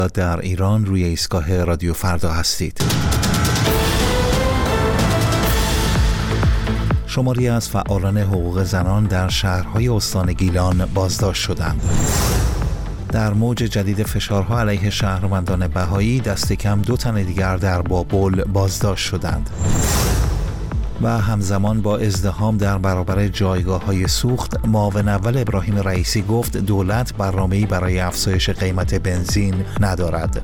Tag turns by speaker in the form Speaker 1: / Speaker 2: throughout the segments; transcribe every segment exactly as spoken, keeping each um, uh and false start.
Speaker 1: در ایران روی ایستگاه رادیو فردا هستید. شماری از فعالان حقوق زنان در شهرهای استان گیلان بازداشت شدند. در موج جدید فشارها علیه شهروندان بهایی دست کم دو تن دیگر در بابل بازداشت شدند. و همزمان با ازدحام در برابر جایگاه‌های سوخت، معاون اول ابراهیم رئیسی گفت دولت برنامه‌ای برای افزایش قیمت بنزین ندارد.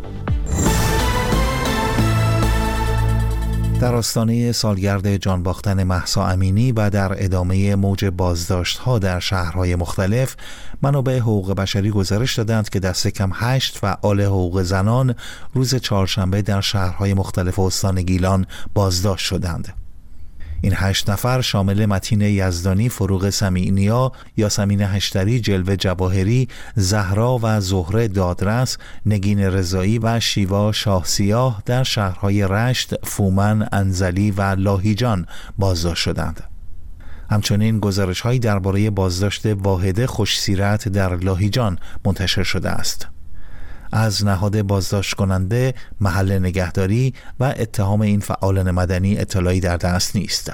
Speaker 1: در آستانه سالگرد جان باختن مهسا امینی و در ادامه موج بازداشت‌ها در شهرهای مختلف، منابع حقوق بشری گزارش دادند که دست کم هشت فعال حقوق زنان روز چهارشنبه در شهرهای مختلف استان گیلان بازداشت شدند. این هشت نفر شامل متین یزدانی، فروغ سمیعنیا، یاسمین هشتری، جلوه جواهری، زهرا و زهره دادرس، نگین رضایی و شیوا شاهسیاه در شهرهای رشت، فومن، انزلی و لاهیجان بازداشت شدند. همچنین گزارش‌هایی درباره بازداشت واحده خوشسیرت در لاهیجان منتشر شده است. از نهاد بازداشت کننده، محل نگهداری و اتهام این فعالان مدنی اطلاعی در دست نیست.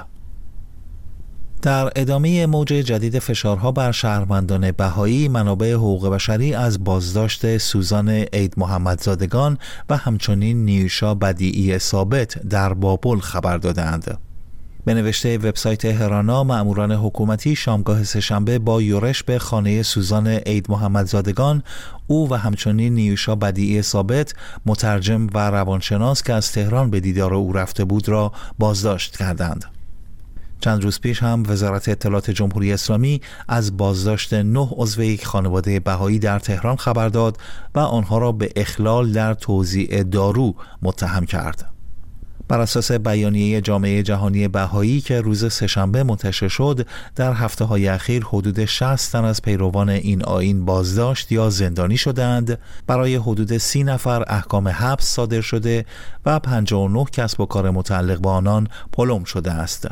Speaker 1: در ادامه موج جدید فشارها بر شهروندان بهایی، منابع حقوق بشری از بازداشت سوزان عید محمدزادگان و همچنین نیوشا بدیعی ثابت در بابل خبر دادند. به نوشته وبسایت هرانا، مأموران حکومتی شامگاه سه‌شنبه با یورش به خانه سوزان عید محمدزادگان، او و همچنین نیوشا بدیعی ثابت، مترجم و روانشناس که از تهران به دیدار او رفته بود، را بازداشت کردند. چند روز پیش هم وزارت اطلاعات جمهوری اسلامی از بازداشت نه عضو یک خانواده بهایی در تهران خبر داد و آنها را به اخلال در توزیع دارو متهم کرد. بر اساس بیانیه جامعه جهانی بهایی که روز سه‌شنبه منتشر شد، در هفته‌های اخیر حدود شصت تن از پیروان این آیین بازداشت یا زندانی شدند. برای حدود سی نفر احکام حبس صادر شده و پنجاه و نه کسب و کار متعلق به آنان پلم شده است.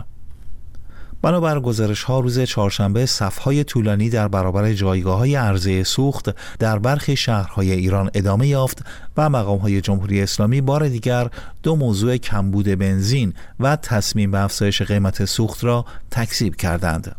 Speaker 1: بنابر گزارش‌ها روز چهارشنبه صف‌های طولانی در برابر جایگاه‌های عرضه سوخت در برخی شهرهای ایران ادامه یافت و مقام‌های جمهوری اسلامی بار دیگر دو موضوع کمبود بنزین و تصمیم به افزایش قیمت سوخت را تکذیب کردند.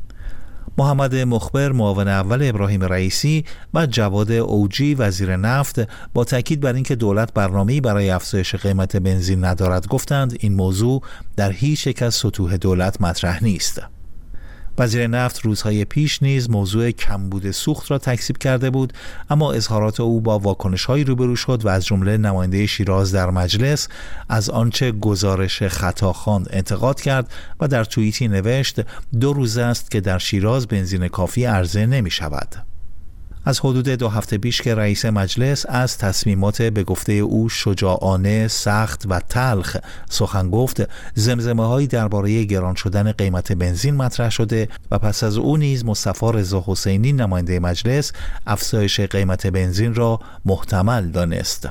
Speaker 1: محمد مخبر، معاون اول ابراهیم رئیسی، و جواد اوجی، وزیر نفت، با تاکید بر اینکه دولت برنامه‌ای برای افزایش قیمت بنزین ندارد گفتند این موضوع در هیچ یک از سطوح دولت مطرح نیست. وزیر نفت روزهای پیش نیز موضوع کمبود سوخت را تکذیب کرده بود، اما اظهارات او با واکنش‌هایی روبرو شد و از جمله نماینده شیراز در مجلس از آنچه گزارش خطا خواند انتقاد کرد و در توییتی نوشت دو روز است که در شیراز بنزین کافی عرضه نمی شود. از حدود دو هفته پیش که رئیس مجلس از تصمیمات به گفته او شجاعانه، سخت و تلخ سخن گفت، زمزمه‌هایی درباره گران شدن قیمت بنزین مطرح شده و پس از او نیز مصطفی رضا حسینی، نماینده مجلس، افزایش قیمت بنزین را محتمل دانست.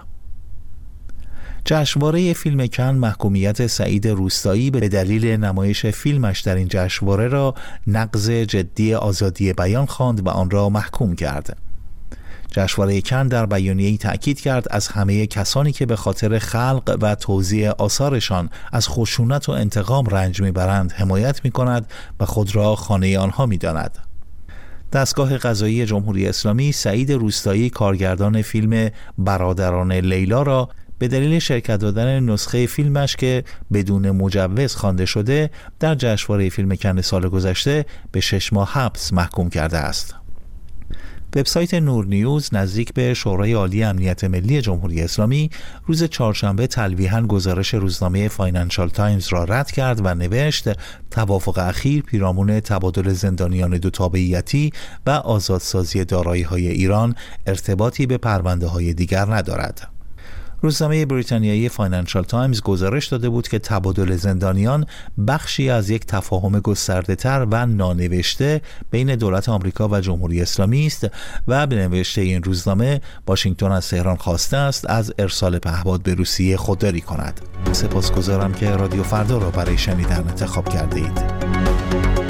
Speaker 1: جشنواره فیلم کن محکومیت سعید روستایی به دلیل نمایش فیلمش در این جشنواره را نقض جدی آزادی بیان خواند و آن را محکوم کرد. جشنواره کن در بیانیه‌ای تأکید کرد از همه کسانی که به خاطر خلق و توزیع آثارشان از خشونت و انتقام رنج میبرند حمایت میکند و خود را خانه آنها میداند. دستگاه قضایی جمهوری اسلامی سعید روستایی، کارگردان فیلم برادران لیلا، را به دلیل شرکت دادن نسخه فیلمش که بدون مجوز خوانده شده در جشنواره فیلم کن سال گذشته به شش ماه حبس محکوم کرده است. وبسایت نور نیوز نزدیک به شورای عالی امنیت ملی جمهوری اسلامی روز چهارشنبه تلویحاً گزارش روزنامه فاینانشال تایمز را رد کرد و نوشت توافق اخیر پیرامون تبادل زندانیان دو تابعیتی و آزادسازی دارایی‌های ایران ارتباطی به پرونده‌های دیگر ندارد. روزنامه بریتانیایی فاینانشال تایمز گزارش داده بود که تبادل زندانیان بخشی از یک تفاهم گسترده‌تر و نانوشته بین دولت آمریکا و جمهوری اسلامی است و به نوشته این روزنامه واشنگتن از تهران خواسته است از ارسال پهپاد به روسیه خودداری کند. سپاسگزارم که رادیو فردا را برای شنیدن انتخاب کرده اید.